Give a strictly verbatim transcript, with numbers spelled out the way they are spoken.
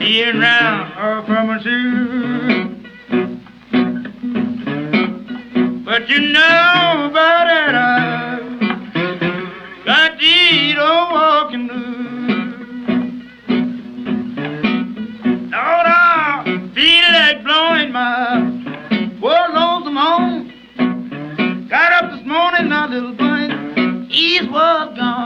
Peeing round her from my shoe. But you know about it, I got these old walking blues. Lord, I feel like blowing my poor lonesome home. Got up this morning, my little bunny, he was gone.